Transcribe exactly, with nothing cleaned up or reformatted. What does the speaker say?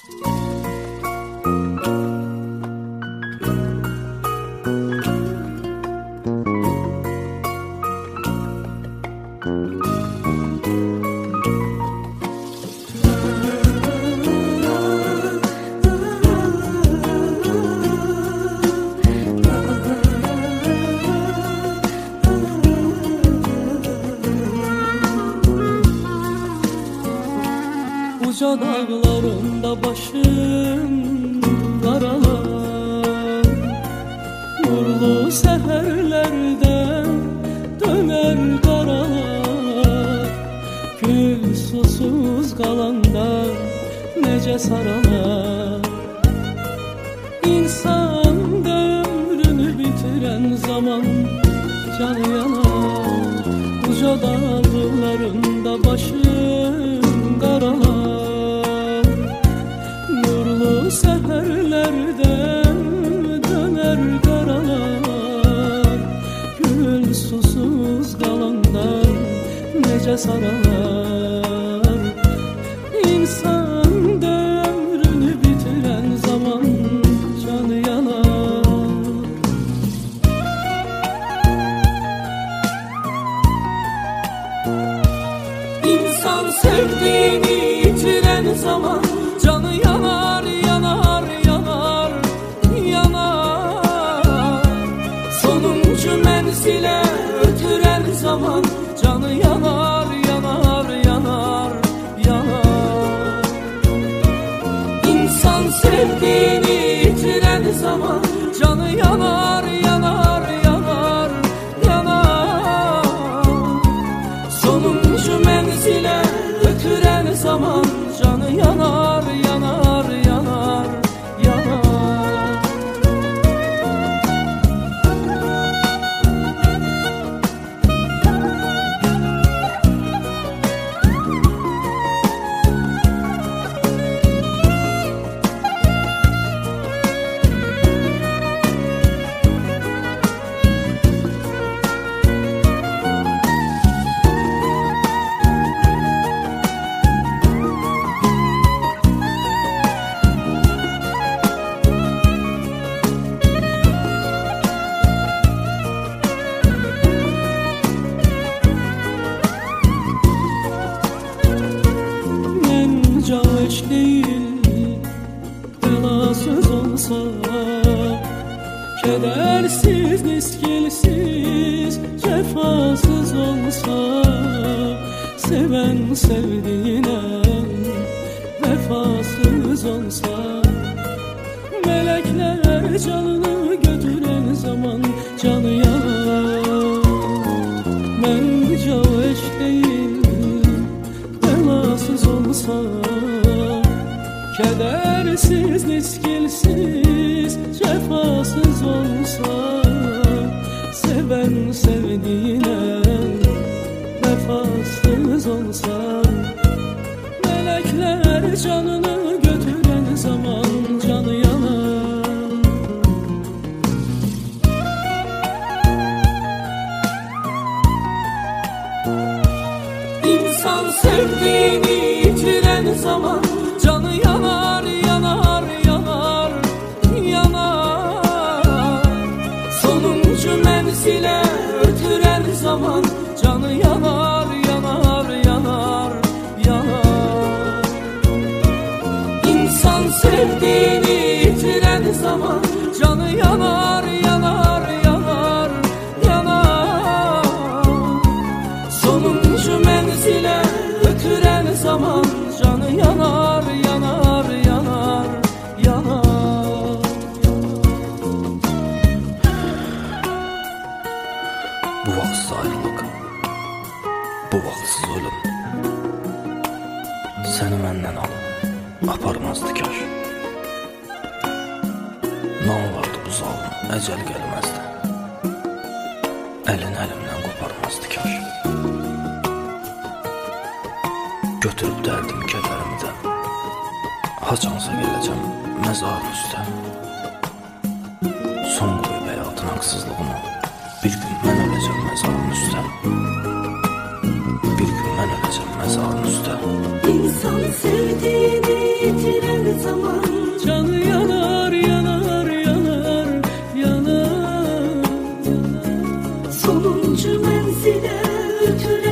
Uca dağlarında başım karalar, nurlu seherlerde döner karalar. Gül susuz kalanda nece saralar. İnsan ömrünü bitiren zaman canı yanar. Uca dağlarında başım karalar, nurlu seherlerden döner karalar. Gül susuz kalandan nece saralar. İnsan ömrünü bitiren zaman canı yanar. İnsan sevdiğini yitiren zaman canı yanar, yanar, yanar, yanar. Sonuncu menzile ötüren zaman canı yanar, yanar, yanar, yanar. İnsan sevdiğini yitiren zaman canı yanar, yanar, yanar, yanar. Sonuncu menzile ötüren zaman canı yanar, yanar, yanar, yanar. Caveç değil, belasız olsa, kedersiz, miskilsiz, cefasız olsa, seven sevdiğine vefasız olsa, melekler canını götüren zaman canı yanar. Ben caveç değil, belasız olsa, kedersiz, miskilsiz, cefasız olsa, seven sevdiğine vefasız olsa, melekler canını götüren zaman canı yanar. İnsan sevdiğini yitiren zaman canı yanar, yanar, yanar, yanar. Sonuncu menzile ötüren zaman canı yanar, yanar, yanar, yanar. İnsan sevdiğini yitiren zaman canı yanar, yanar, yanar, yanar. Sonuncu menzile ötüren zaman canı yanar, yanar, yanar, yanar. Bu vaxtsız ayrılıq, bu vaxtsız ölüm səni məndən alıb aparmazdı kaş. Nə olardı bu zalım, əcəl gəlməzdi, əlin əlimdən qoparmazdı kaş. Götürüb dərdim kədərimi də, haçansa gələcəm məzarın üstə. Son qoyub həyatın haqsızlığını, bir gün mən öləcəm məzarın üstə. Bir gün mən öləcəm məzarın üstə. İnsan sevdiğini yitiren zaman Sonuncu mənzilə ötürəm